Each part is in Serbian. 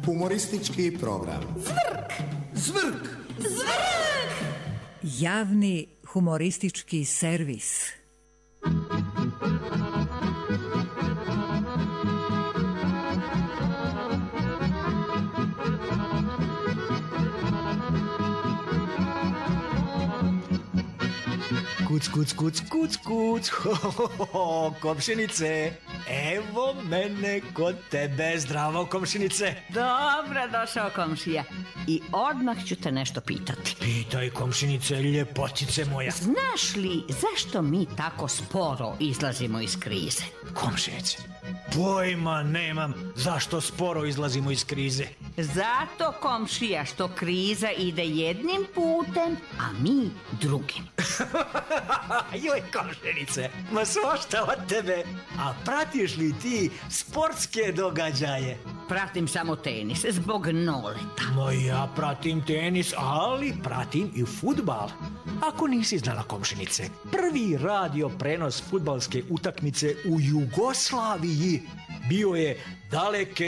Humoristički program. Zvrk! Zvrk! Zvrk! Javni humoristički servis. Kuc, kuc, kuc, kuc, kuc, komšinice, evo mene kod tebe, zdravo komšinice. Dobro došao komšija i odmah ću te nešto pitati. Pitaj komšinice, ljepotice moja. Znaš li zašto mi tako sporo izlazimo iz krize? Komšinice, pojma nemam zašto sporo izlazimo iz krize. Zato komšija što kriza ide jednim putem, a mi drugim. Joj komšinice, ma svašta od tebe. A pratiš li ti sportske događaje? Pratim samo tenis zbog Noleta. No ja pratim tenis, ali pratim i fudbal. Ako nisi znala komšinice, prvi radio prenos fudbalske utakmice u Jugoslaviji bio je daleke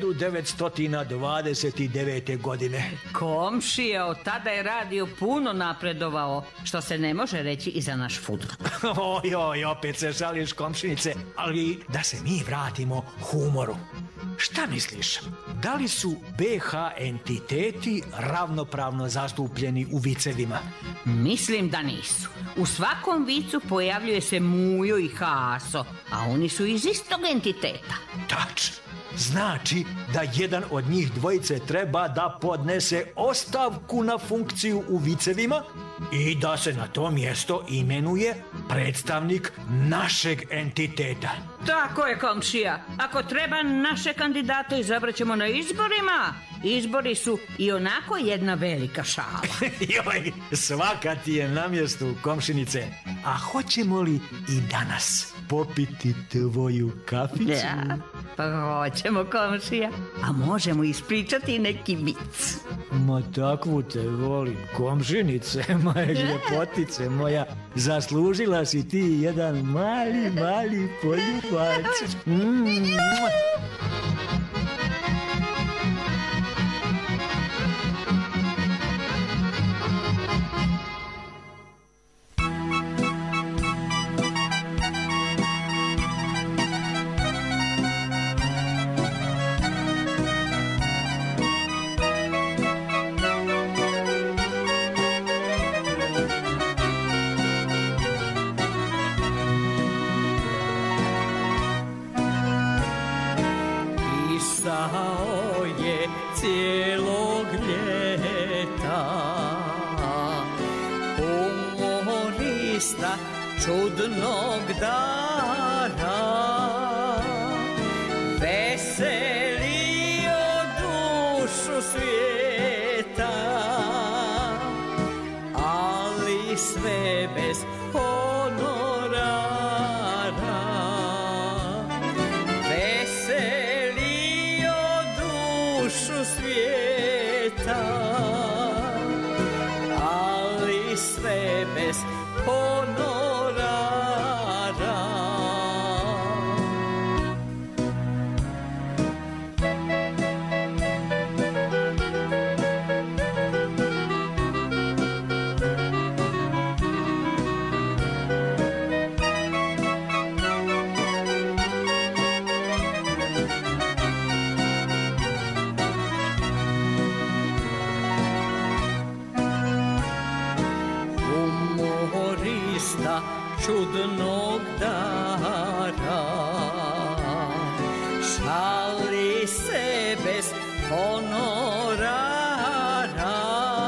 1929. godine. Komšija, od tada je radio puno napredovao, što se ne može reći i za naš fudbal. Ojoj, opet se žališ komšinice, ali da se mi vratimo humoru. Šta misliš, da li su BH entiteti ravnopravno zastupljeni u vicevima? Mislim da nisu. U svakom vicu pojavljuje se Mujo i Haso, a oni su iz istog entiteta. Tačno. Znači da jedan od njih dvojice treba da podnese ostavku na funkciju u vicevima i da se na to mjesto imenuje predstavnik našeg entiteta. Tako je komšija. Ako treba naše kandidate izabrat ćemo na izborima. Izbori su i onako jedna velika šala. Joj, svaka ti je na mjestu komšinice. A hoćemo li i danas popiti tvoju kaficu? Ja, pa hoćemo komšija. A možemo ispričati i neki vic. Ma takvu te volim, komšinice, moje ljepotice moja. Zaslužila si ti jedan mali poljubac. Pisao je cijelog ljeta humorista čudnog dara, veselio dušu svijeta, ali sve bez honorara. Svijeta, ali sve bez honorara. Humorista čudnog dara, šali se bez honorara,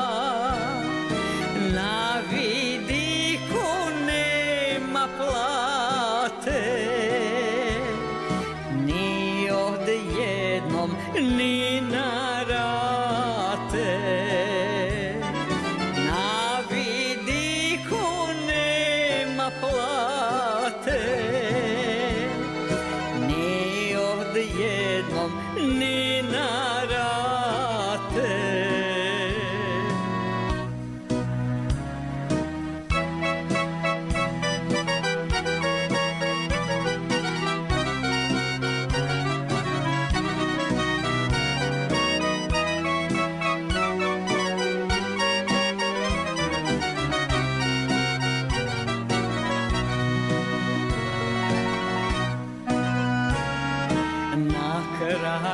na vidiku nema plate, ni odjednom ni na rate. Plate, ni odjednom ni na rate.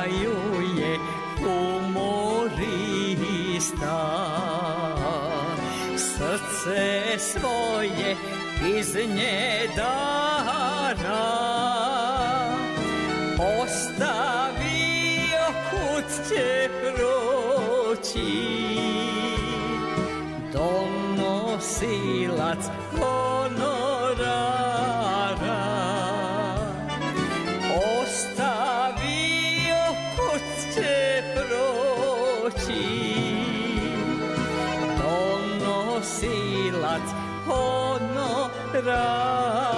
kraju je humorista. Srce svoje iz nje dara, ostavio kud će proći, donosilac honorara. Ostavio kud će proći, donosilac honorara.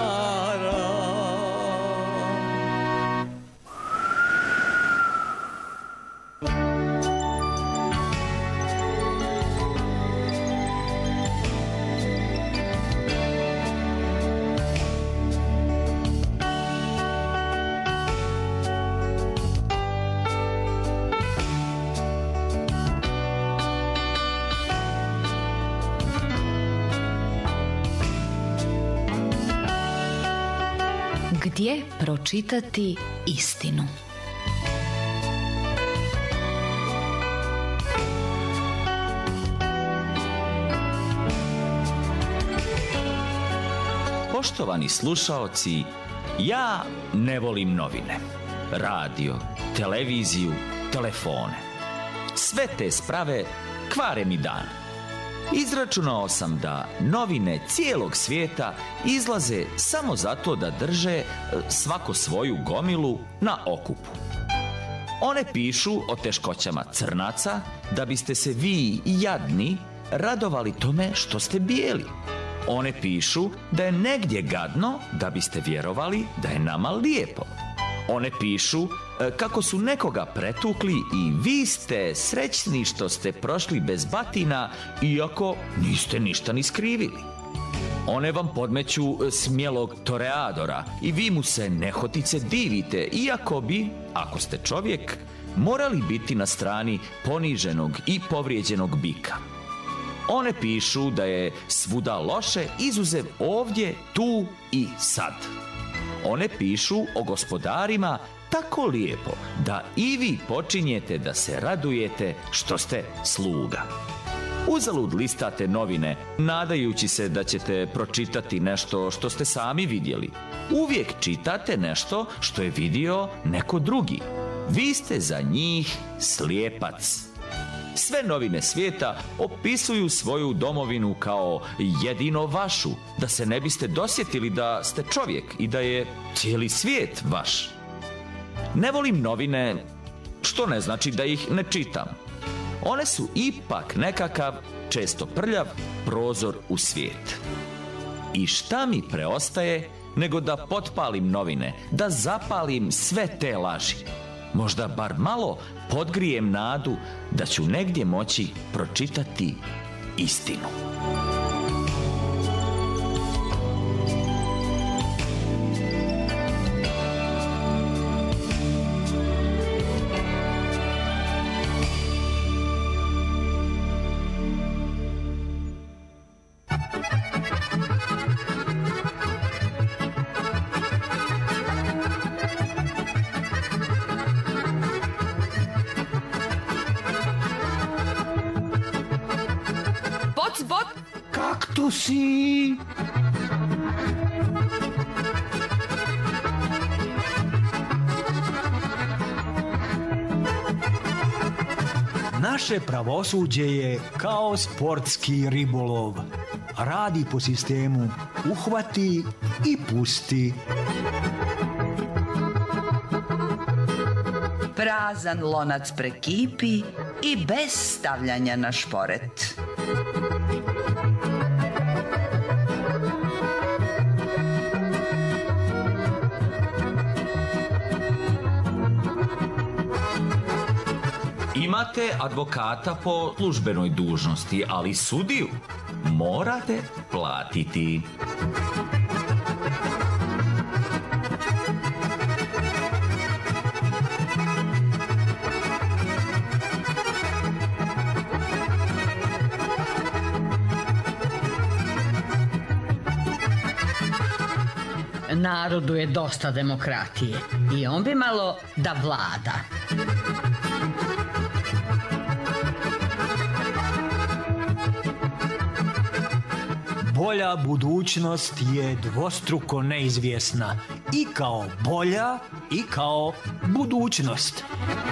Gdje pročitati istinu? Poštovani slušaoci, ja ne volim novine, radio, televiziju, telefone. Sve te sprave kvare mi dan. Izračunao sam da novine cijelog svijeta izlaze samo zato da drže svako svoju gomilu na okupu. One pišu o teškoćama crnaca da biste se vi jadni radovali tome što ste bijeli. One pišu da je negdje gadno da biste vjerovali da je nama lijepo. One pišu kako su nekoga pretukli i vi ste srećni što ste prošli bez batina iako niste ništa ni skrivili. One vam podmeću smjelog toreadora i vi mu se nehotice divite iako bi, ako ste čovjek, morali biti na strani poniženog i povrijeđenog bika. One pišu da je svuda loše izuzev ovdje, tu i sad. One pišu o gospodarima tako lijepo da i vi počinjete da se radujete što ste sluga. Uzalud listate novine, nadajući se da ćete pročitati nešto što ste sami vidjeli. Uvijek čitate nešto što je vidio neko drugi. Vi ste za njih slijepac. Sve novine svijeta opisuju svoju domovinu kao jedino vašu, da se ne biste dosjetili da ste čovjek i da je cijeli svijet vaš. Ne volim novine, što ne znači da ih ne čitam. One su ipak nekakav, često prljav, prozor u svijet. I šta mi preostaje nego da potpalim novine, da zapalim sve te laži. Možda bar malo podgrijem nadu da ću negdje moći pročitati istinu. Si. Naše pravosuđe je kao sportski ribolov. Radi po sistemu uhvati i pusti. Prazan lonac prekipi i bez stavljanja na šporet. Imate advokata po službenoj dužnosti, ali sudiju morate platiti. Narodu je dosta demokratije i on bi malo da vlada. Bolja budućnost je dvostruko neizvjesna i kao bolja i kao budućnost.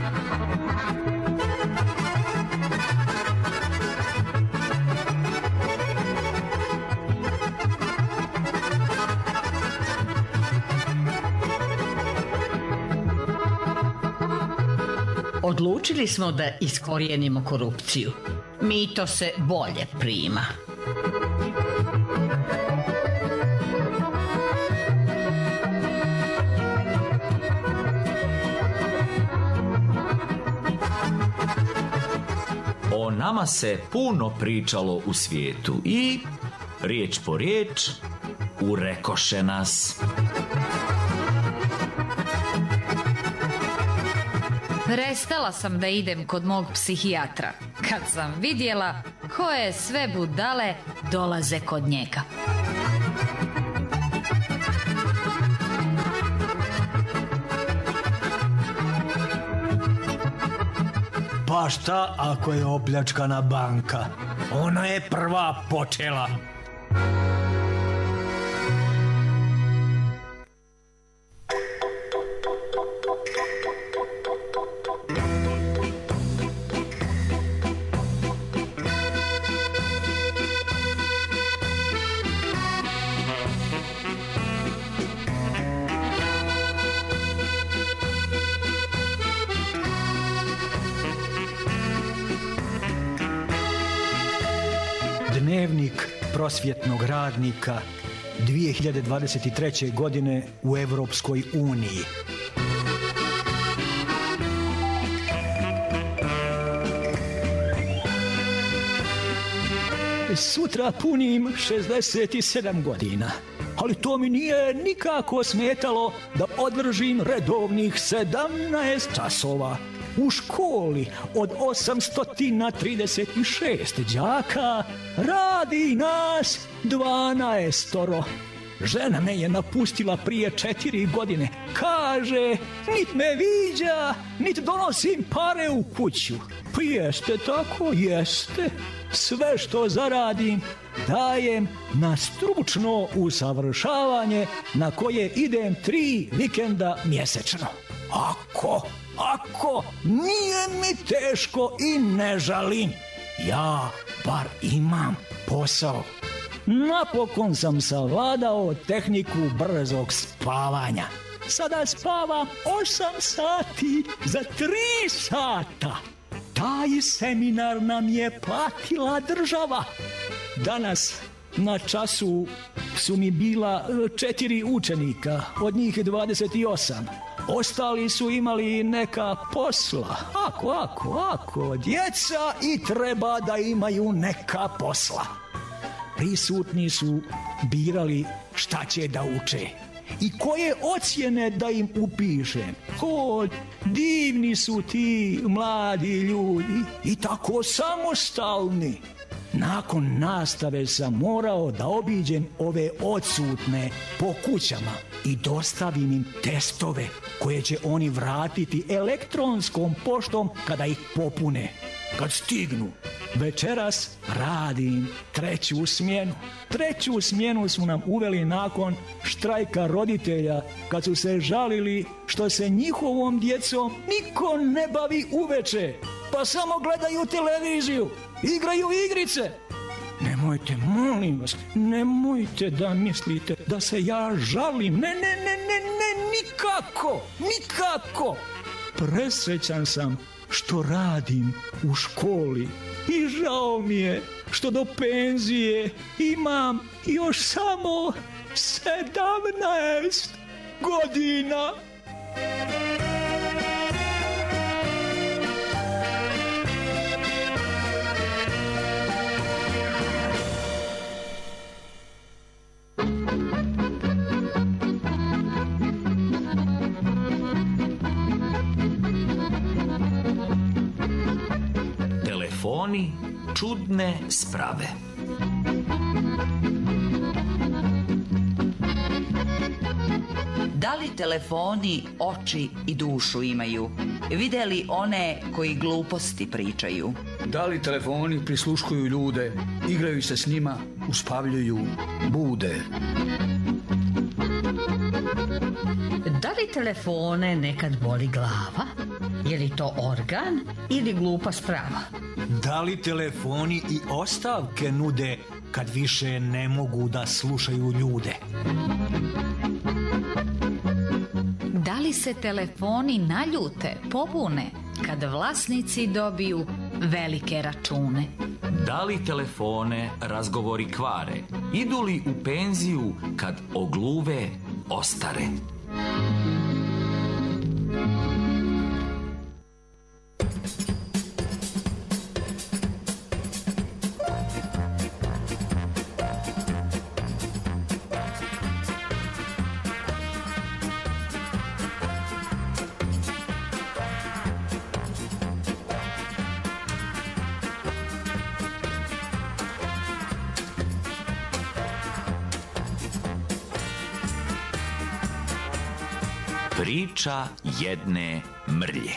Odlučili smo da iskorijenimo korupciju. Mito se bolje prima. O nama se puno pričalo u svijetu i, riječ po riječ, urekoše nas. Prestala sam da idem kod mog psihijatra kad sam vidjela koje sve budale dolaze kod njega. Pa šta ako je opljačkana banka? Ona je prva počela. Dnevnik prosvjetnog radnika 2023. godine u Europskoj uniji. Sutra punim 67 godina, ali to mi nije nikako smetalo da održim redovnih 17 časova. U školi od 836 đaka radi nas 12. Žena me je napustila prije 4 godine. Kaže, nit me viđa, nit donosim pare u kuću. Pa jeste tako, jeste. Sve što zaradim dajem na stručno usavršavanje na koje idem 3 vikenda mjesečno. Ako, nije mi teško i ne žalim. Ja bar imam posao. Napokon sam savladao tehniku brzog spavanja. Sada spavam 8 sati za 3 sata. Taj seminar nam je platila država. Danas na času su mi bila 4 učenika, od njih 28. Ostali su imali neka posla. Ako, djeca i treba da imaju neka posla. Prisutni su birali šta će da uče i koje ocjene da im upišem. Divni su ti mladi ljudi i tako samostalni. Nakon nastave sam morao da obiđem ove odsutne po kućama i dostavim im testove koje će oni vratiti elektronskom poštom kada ih popune. Kad stignu, večeras radim 3. smjenu. 3. smjenu su nam uveli nakon štrajka roditelja, kad su se žalili što se njihovom djecom niko ne bavi uveče, pa samo gledaju televiziju, igraju igrice. Nemojte, molim vas, nemojte da mislite da se ja žalim. Ne, nikako. Presrećan sam što radim u školi i žao mi je što do penzije imam još samo 17 godina. Telefoni čudne sprave. Da li telefoni oči i dušu imaju? Vide li one koji gluposti pričaju? Da li telefoni prisluškuju ljude, igraju se s njima, uspavljuju bude? Da li telefone nekad boli glava? Je li to organ ili glupa sprava? Da li telefoni i ostavke nude kad više ne mogu da slušaju ljude? Da li se telefoni naljute, pobune, kad vlasnici dobiju velike račune? Da li telefone razgovori kvare? Idu li u penziju kad ogluve ostare? Priča jedne mrlje.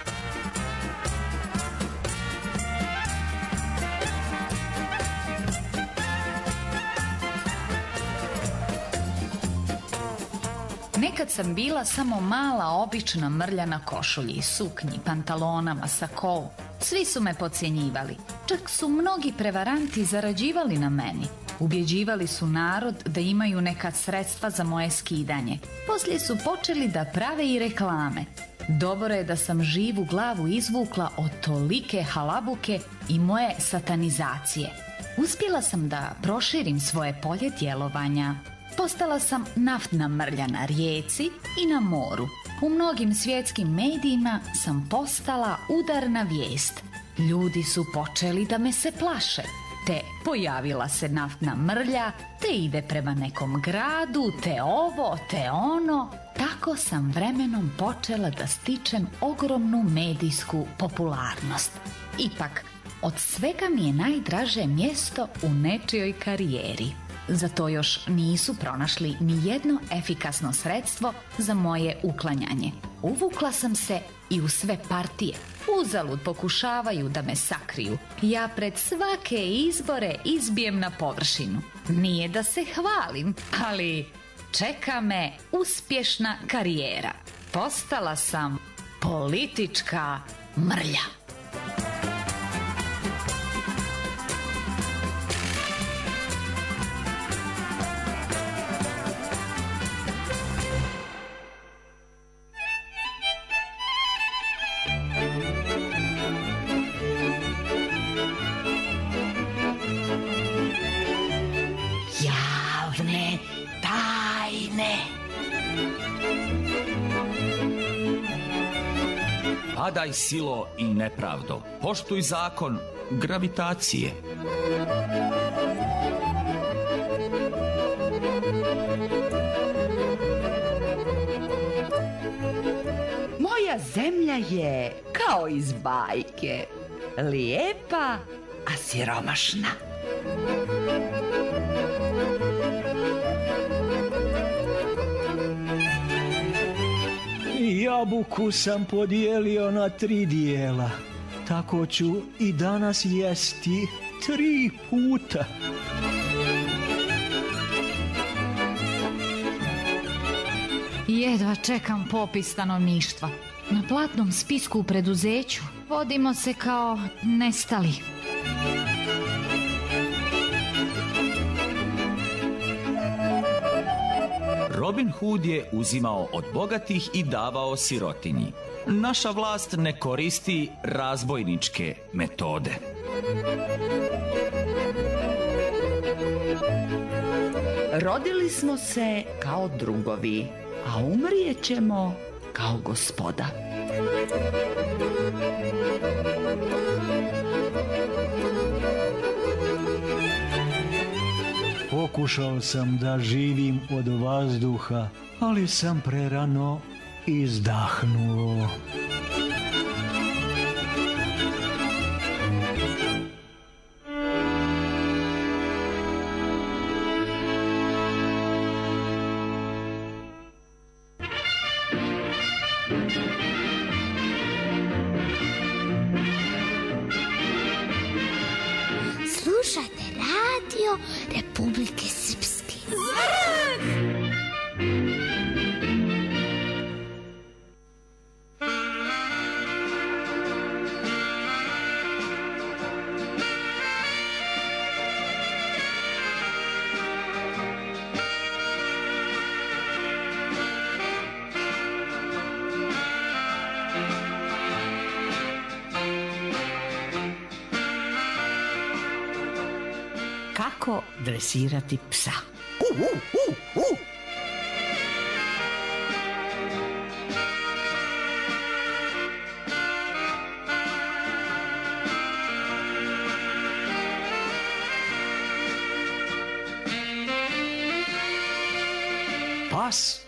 Nekad sam bila samo mala obična mrlja na košulji, suknji, pantalonama, sakou. Svi su me podcjenjivali. Čak su mnogi prevaranti zarađivali na meni. Ubjeđivali su narod da imaju neka sredstva za moje skidanje. Poslije su počeli da prave i reklame. Dobro je da sam živu glavu izvukla od tolike halabuke i moje satanizacije. Uspjela sam da proširim svoje polje djelovanja. Postala sam naftna mrlja na rijeci i na moru. U mnogim svjetskim medijima sam postala udarna vijest. Ljudi su počeli da me se plaše. Te pojavila se naftna mrlja, te ide prema nekom gradu, te ovo, te ono. Tako sam vremenom počela da stičem ogromnu medijsku popularnost. Ipak, od svega mi je najdraže mjesto u nečijoj karijeri. Zato još nisu pronašli ni jedno efikasno sredstvo za moje uklanjanje. Uvukla sam se i u sve partije. Uzalud pokušavaju da me sakriju. Ja pred svake izbore izbijem na površinu. Nije da se hvalim, ali čeka me uspješna karijera. Postala sam politička mrlja. Javne tajne. Padaj silo i nepravdo, poštuj zakon gravitacije. Moja zemlja je kao iz bajke, lijepa, a siromašna. Jabuku sam podijelio na 3 dijela. Tako ću i danas jesti 3 puta. Jedva čekam popis stanovništva. Na platnom spisku u preduzeću vodimo se kao nestali. Robin Hood je uzimao od bogatih i davao sirotinji. Naša vlast ne koristi razbojničke metode. Rodili smo se kao drugovi, a umrijet ćemo kao gospoda. Pokušao sam da živim od vazduha, ali sam prerano izdahnuo. Republike Srpske. Kako dresirati psa? Pas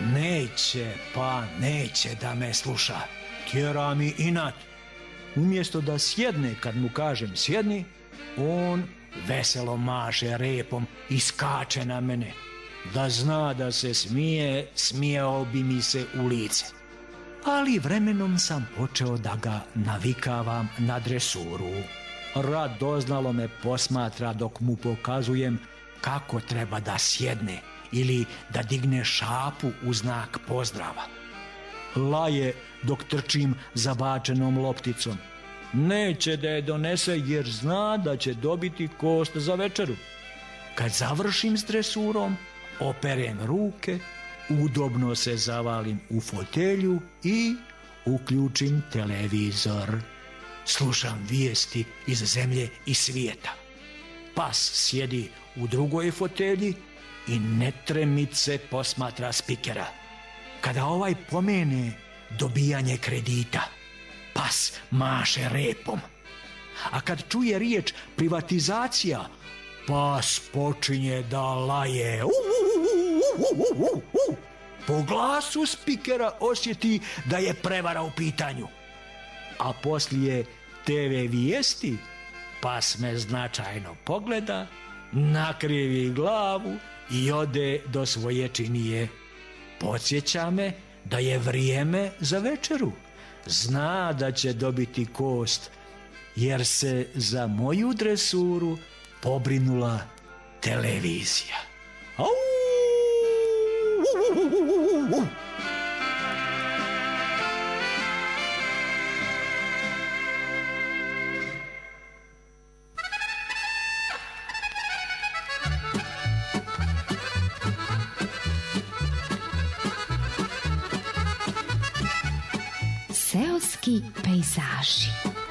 neće da me sluša. Tjera mi inat. Umjesto da sjedne kad mu kažem sjedni, on veselo maše repom i skače na mene. Da zna da se smije, smijao bi mi se u lice. Ali vremenom sam počeo da ga navikavam na dresuru. Radoznalo me posmatra dok mu pokazujem kako treba da sjedne ili da digne šapu u znak pozdrava. Laje dok trčim zabačenom lopticom. Neće da je donese jer zna da će dobiti kost za večeru. Kad završim s dresurom, operem ruke, udobno se zavalim u fotelju i uključim televizor. Slušam vijesti iz zemlje i svijeta. Pas sjedi u drugoj fotelji i netremice posmatra spikera. Kada ovaj pomene dobijanje kredita, pas maše repom. A kad čuje riječ privatizacija, pas počinje da laje. Po glasu spikera osjeti da je prevara u pitanju. A poslije TV vijesti, pas me značajno pogleda, nakrivi glavu i ode do svoje činije. Podsjeća me da je vrijeme za večeru. Zna da će dobiti kost, jer se za moju dresuru pobrinula televizija. Seoski pejzaži.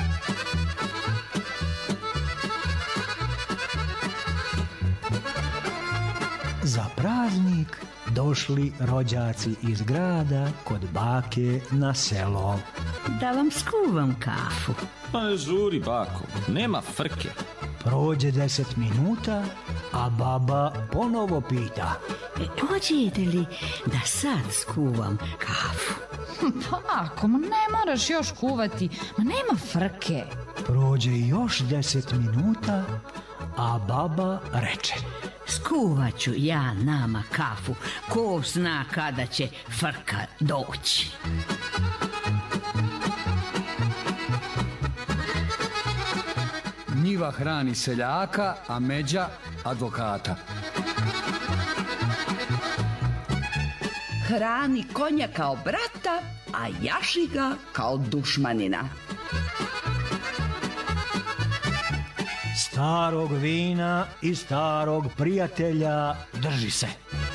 Za praznik došli rođaci iz grada kod bake na selo. Da vam skuvam kafu. Pa ne žuri, bako, nema frke. Prođe 10 minuta, a baba ponovo pita. Hoćete li da sad skuvam kafu? Pa ako ne moraš još kuvati, ma nema frke. Prođe još 10 minuta, a baba reče. Skuvat ću ja nama kafu, ko zna kada će frka doći. Njiva hrani seljaka, a međa advokata. Hrani konja kao brata, a jaši ga kao dušmanina. Starog vina i starog prijatelja drži se.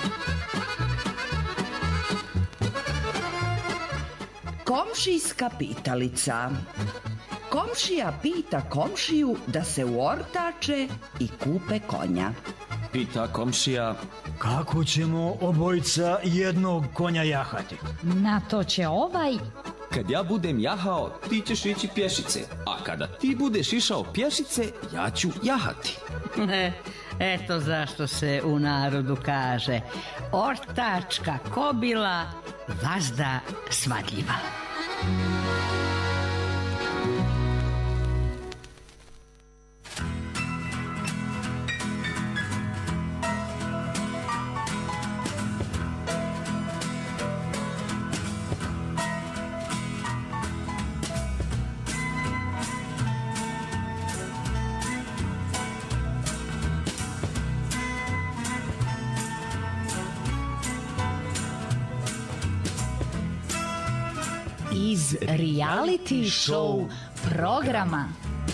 Komšijska pitalica. Komšija pita komšiju da se uortače i kupe konja. Pita komšija, kako ćemo obojica jednog konja jahati? Na to će ovaj... kad ja budem jahao, ti ćeš ići pješice, a kada ti budeš išao pješice, ja ću jahati. Eto zašto se u narodu kaže: ortačka kobila, vazda svadljiva. iz reality show programa.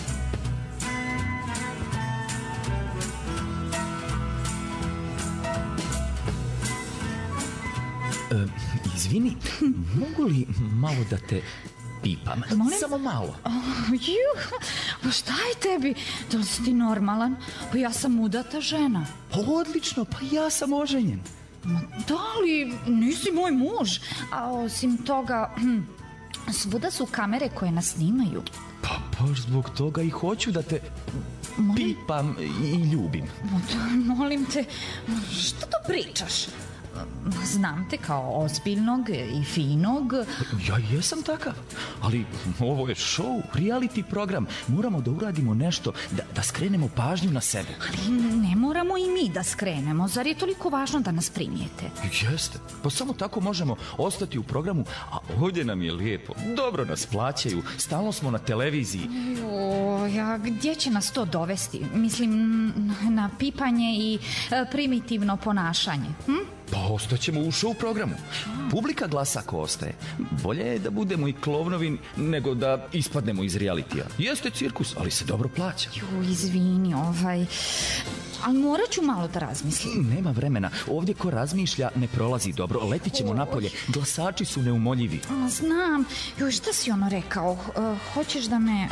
Izvini, mogu li malo da te pipam? Molim? Samo malo. Pa šta je tebi? Da li si ti normalan? Pa ja sam udata žena. Odlično, pa ja sam oženjen. Da li nisi moj muž? A osim toga, svuda su kamere koje nas snimaju. Pa baš zbog toga i hoću da te pipam i ljubim. Molim te, što to pričaš? Znam te kao ozbiljnog i finog. Ja jesam takav, ali ovo je show, reality program. Moramo da uradimo nešto, da skrenemo pažnju na sebe. Ali ne moramo i mi da skrenemo. Zar je toliko važno da nas primijete? Jeste, pa samo tako možemo ostati u programu, a ovdje nam je lijepo. Dobro nas plaćaju, stalno smo na televiziji. A gdje će nas to dovesti? Mislim, na pipanje i primitivno ponašanje. Pa ostaćemo u show programu. Publika glasa ako ostaje. Bolje je da budemo i klovnovi nego da ispadnemo iz realitija. Jeste cirkus, ali se dobro plaća. Izvini, ali morat ću malo da razmislim. Nema vremena. Ovdje ko razmišlja ne prolazi dobro. Letit ćemo napolje. Glasači su neumoljivi. Znam. Šta si ono rekao? Hoćeš da me...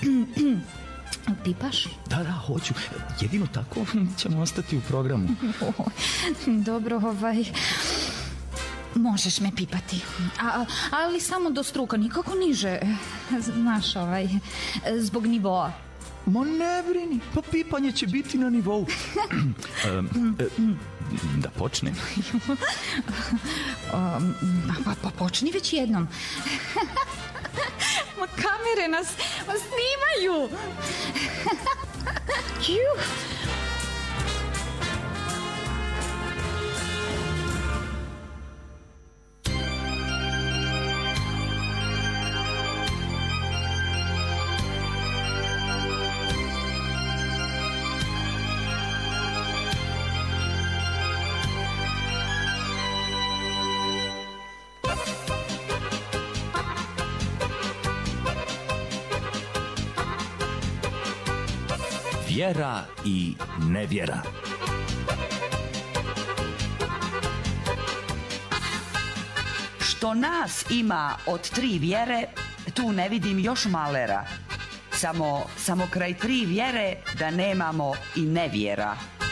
pipaš? Da, hoću. Jedino tako ćemo ostati u programu. Dobro, možeš me pipati. Ali samo do struka, nikako niže. Znaš, zbog nivoa. Ma ne brini, pa pipanje će biti na nivou. Da počnem. Pa počni već jednom. Ma kamere nas snimaju. Vjera i nevjera. Što nas ima od 3 vjere, tu ne vidim još malera. Samo kraj 3 vjere da nemamo i nevjera.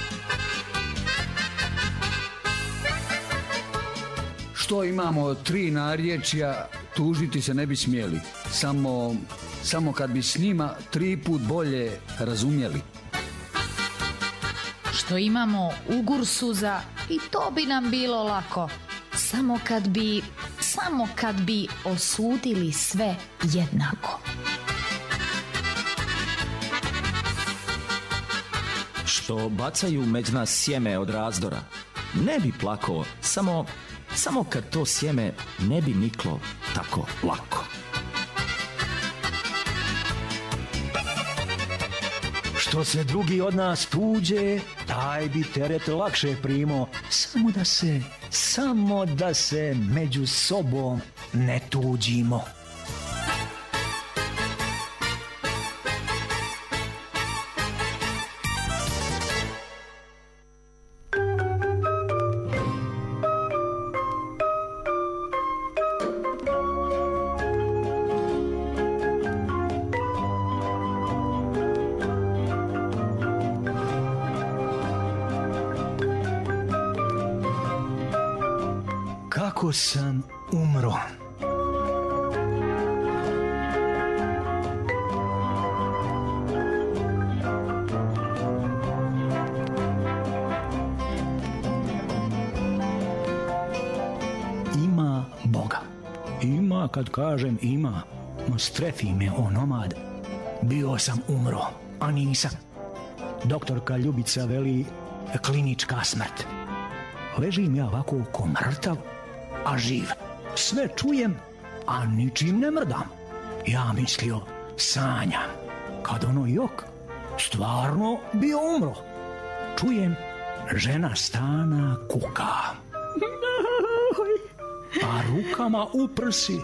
Što imamo 3 narječja, tužiti se ne bi smjeli. Samo kad bi s njima 3 put bolje razumjeli. Što imamo ugursuza i to bi nam bilo lako. Samo kad bi osudili sve jednako. Što bacaju među nas sjeme od razdora. Ne bi plako, samo kad to sjeme ne bi niklo tako lako. Što se drugi od nas tuđe, taj bi teret lakše primo. Samo da se među sobom ne tuđimo. Kako sam umro? Ima Boga. Ima, kad kažem ima. Strefi me onomad. Bio sam umro, a nisam. Doktorka Ljubica veli klinička smrt. Ležim ja ovako ko mrtav, a živ. Sve čujem, a ničim ne mrdam. Ja mislio, sanjam. Kad ono jok, stvarno bio umro. Čujem, žena stana kuka. A rukama u prsi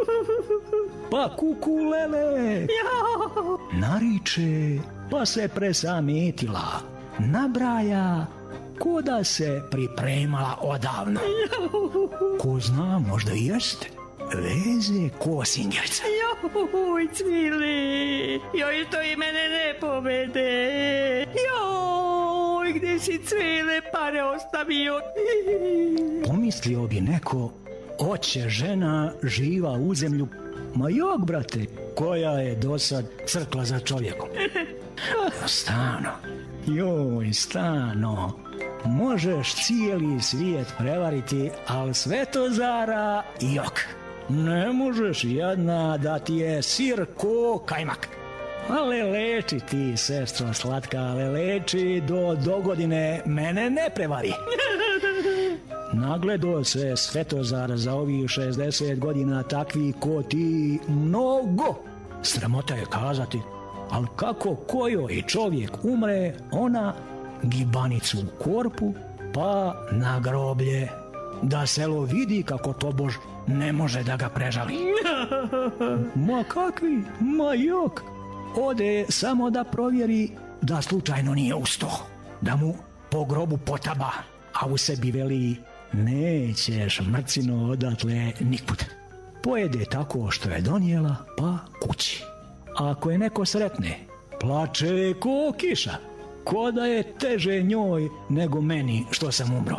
Pa kukulele. Nariče, pa se presametila. Nabraja, ko da se pripremala odavno. Ko zna, možda i jeste. Veze Kosingerica. Joj, Cvili, joj, to i mene ne povede. Joj, gdje si Cvile pare ostavio? Pomislio bi neko, oće žena živa u zemlju. Ma jok, brate, koja je dosad crkla za čovjekom. Stano, joj, stano. Možeš cijeli svijet prevariti, ali Svetozara jok. Ne možeš jedna da ti je sir ko kajmak. Ale leči ti, sestro slatka, ale leči do dogodine mene ne prevari. Nagledo se Svetozar za ovih 60 godina takvi ko ti mnogo. Sramota je kazati, ali kako kojoj čovjek umre, ona gibanicu u korpu, pa na groblje, da selo vidi kako tobož ne može da ga prežali. Ma kakvi, ma jok. Ode samo da provjeri da slučajno nije usto, da mu po grobu potaba, a u sebi veli, nećeš mrcino odatle nikput. Pojede tako što je donijela, pa kući. Ako je neko sretne, plače ko kiša, ko da je teže njoj nego meni što sam umro.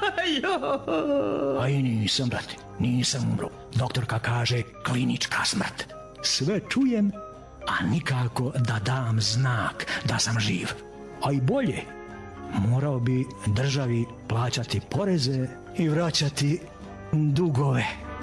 A i nisam, brate, nisam umro. Doktorka kaže klinička smrt. Sve čujem, a nikako da dam znak da sam živ. A i bolje, morao bi državi plaćati poreze i vraćati dugove.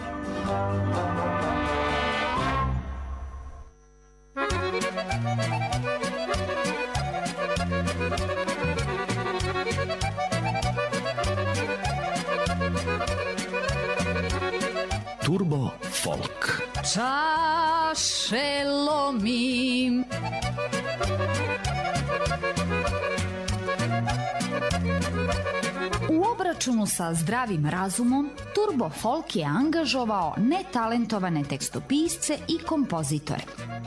Turbo folk. Čaše lomim. U obračunu sa zdravim razumom, Turbo folk je angažovao netalentovane tekstopisce i kompozitore.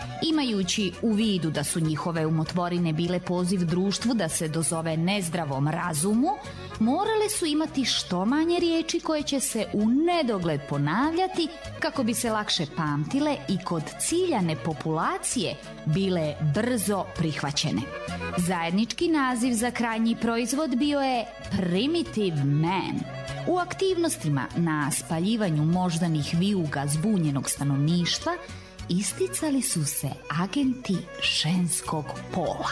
Imajući u vidu da su njihove umotvorine bile poziv društvu da se dozove nezdravom razumu, morale su imati što manje riječi koje će se u nedogled ponavljati kako bi se lakše pamtile i kod ciljane populacije bile brzo prihvaćene. Zajednički naziv za krajnji proizvod bio je Primitive Man. U aktivnostima na spaljivanju moždanih vijuga zbunjenog stanovništva isticali su se agenti ženskog pola.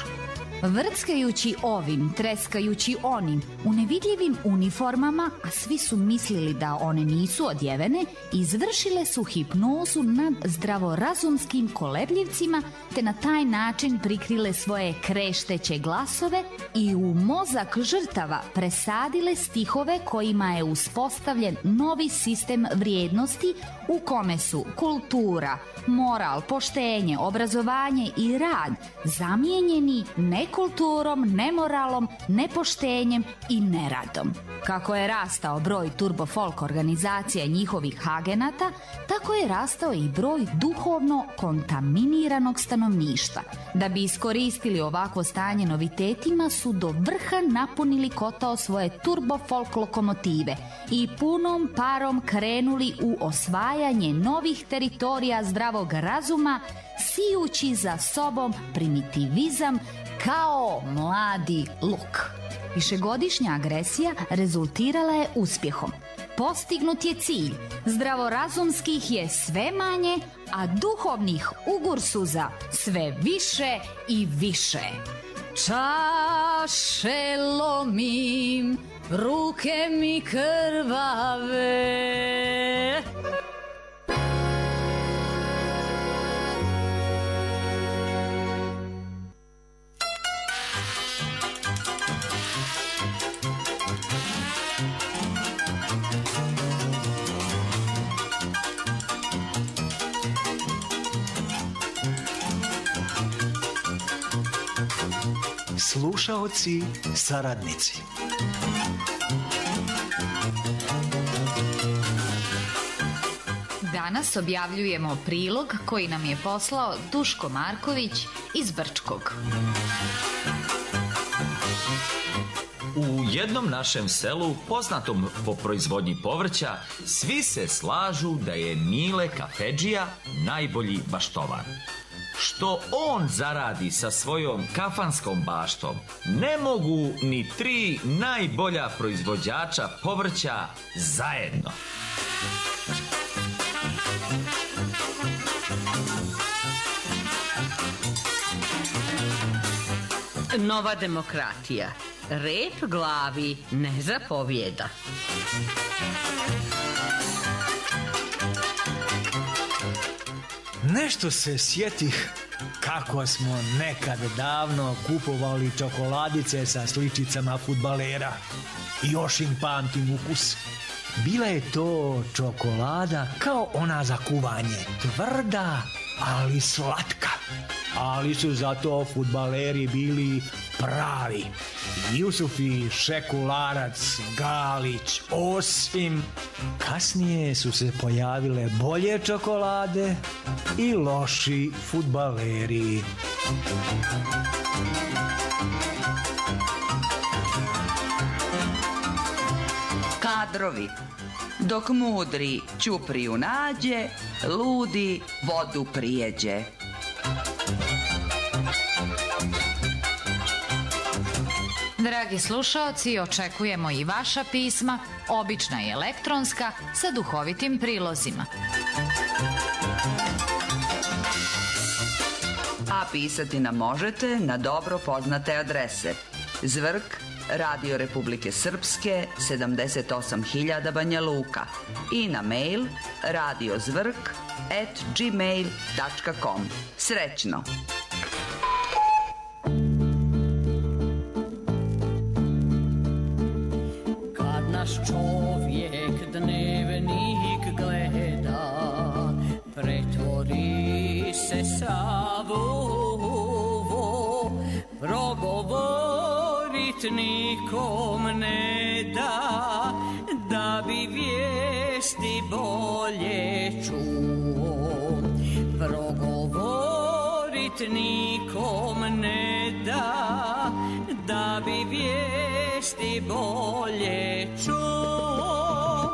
Vrckajući ovim, treskajući onim, u nevidljivim uniformama, a svi su mislili da one nisu odjevene, izvršile su hipnozu nad zdravorazumskim kolebljivcima, te na taj način prikrile svoje krešteće glasove i u mozak žrtava presadile stihove kojima je uspostavljen novi sistem vrijednosti u kome su kultura, moral, poštenje, obrazovanje i rad zamijenjeni nekulturom, nemoralom, nepoštenjem i neradom. Kako je rastao broj turbo folk organizacija i njihovih agenata, tako je rastao i broj duhovno kontaminiranog stanovništva. Da bi iskoristili ovakvo stanje novitetima su do vrha napunili kotao svoje turbo folk lokomotive i punom parom krenuli u osvajanje novih teritorija zdravog razuma, sijući za sobom primitivizam kao mladi luk. Višegodišnja agresija rezultirala je uspjehom. Postignut je cilj. Zdravorazumskih je sve manje, a duhovnih u Gursuza sve više i više. Čaše lomim, ruke mi krvave. Slušaoci, saradnici. Danas objavljujemo prilog koji nam je poslao Duško Marković iz Brčkog. U jednom našem selu, poznatom po proizvodnji povrća, svi se slažu da je Mile Kafedžija najbolji baštovan. Što on zaradi sa svojom kafanskom baštom, ne mogu ni 3 najbolja proizvođača povrća zajedno. Nova demokratija. Rep glavi ne zapovjeda. Nešto se sjetih kako smo nekad davno kupovali čokoladice sa sličicama fudbalera. I još im pamtim ukus. Bila je to čokolada kao ona za kuvanje. Tvrda, ali slatka. Ali su zato fudbaleri bili pravi. Jusufi, Šekularac, Galić, Osim. Kasnije su se pojavile bolje čokolade i loši fudbaleri. Kadrovi. Dok mudri ćupriju nađe, ludi vodu prijeđe. Dragi slušaoci, očekujemo i vaša pisma, obična i elektronska, sa duhovitim prilozima. A pisati nam možete na dobro poznate adrese: Zvrk, Radio Republike Srpske, 78.000 Banja Luka, i na mail radiozvrk@gmail.com. Srećno! Kad naš čovjek dnevnik gleda, pretvori se savovo, progovorit nikom ne da, da bi vijesti bolje čuo. Progovorit nikom ne da, da bi vijesti bolje čuo.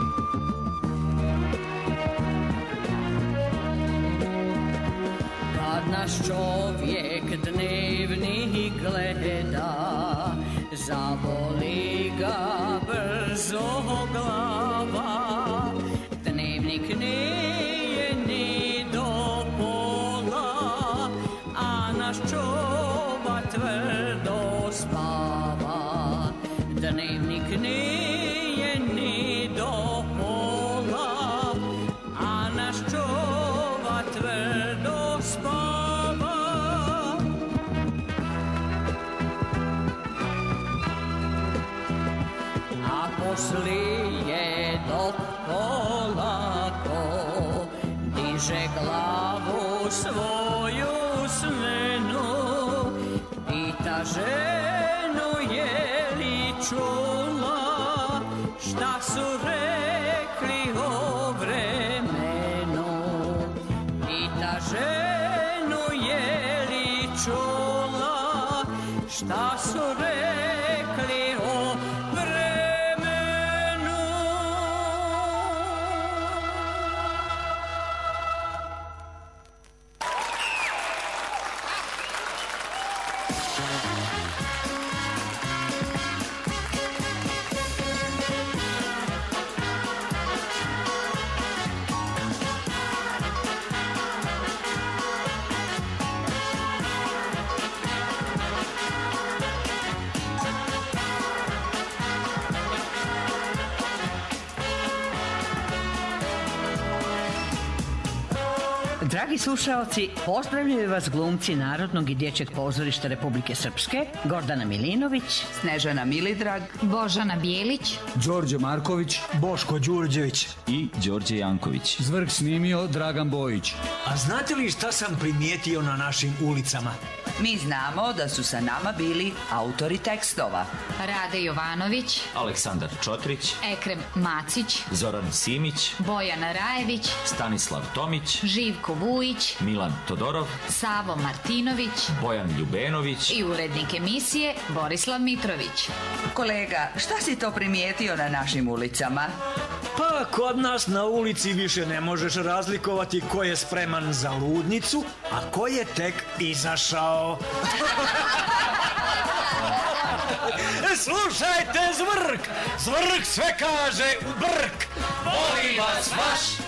Kad naš čovjek dnevnik gleda, zaboli ga brzo glava. Dnevnik nije ni do pola, a naš čova tvrdo spava. Dnevnik nije ni do pola, a naš čova tvrdo spava. A poslije dok polako diže glavu svoju smenu, pita ženu je li čula šta su rekli o vremenu. Pita ženu je li čula šta su rekli o vremenu. Dragi slušaoci, pozdravljaju vas glumci Narodnog i dječjeg pozorišta Republike Srpske, Gordana Milinović, Snežana Milidrag, Božana Bijelić, Đorđe Marković, Boško Đurđević. I Đorđe Janković. Zvrk snimio Dragan Bojić. A znate li šta sam primijetio na našim ulicama? Mi znamo da su sa nama bili autori tekstova. Rade Jovanović, Aleksandar Čotrić, Ekrem Macić, Zoran Simić, Bojana Rajević, Stanislav Tomić, Živko Vujić, Milan Todorov, Savo Martinović Bojan Ljubenović. i urednik emisije Borislav Mitrović. Kolega, šta si to primijetio na našim ulicama? Pa kod nas na ulici više ne možeš razlikovati ko je spreman za ludnicu, a ko je tek izašao. Slušajte, Zvrk! Zvrk sve kaže u brk! Voli vas vaš